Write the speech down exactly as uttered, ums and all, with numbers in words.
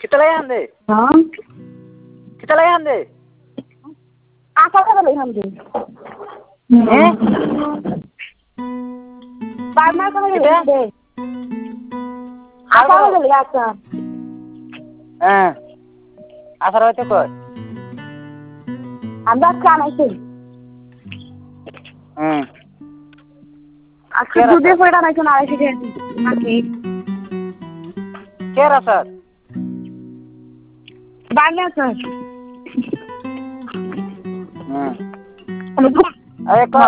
किती लय आणले हा किती लय आणले आता का लय आणले हे बाळमा का लय आणले आता का लय आता हां आता राहते कोण अंदाज का नाही हं आता दुधे पडा नाही कोण आळशी घ्यायची बाकी केरा सर बाळमा सर हं अरे